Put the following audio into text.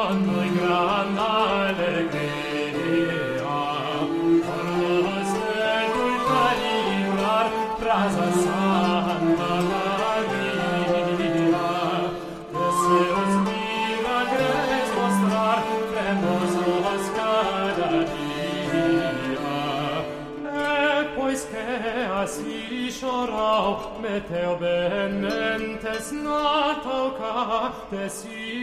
con noi gran allegria, por nos tui calibrar, brasa santa Maria, deseos milagres mostrar, tremosos cada dia. E pois que assi chorau, meteo benentes natau ca,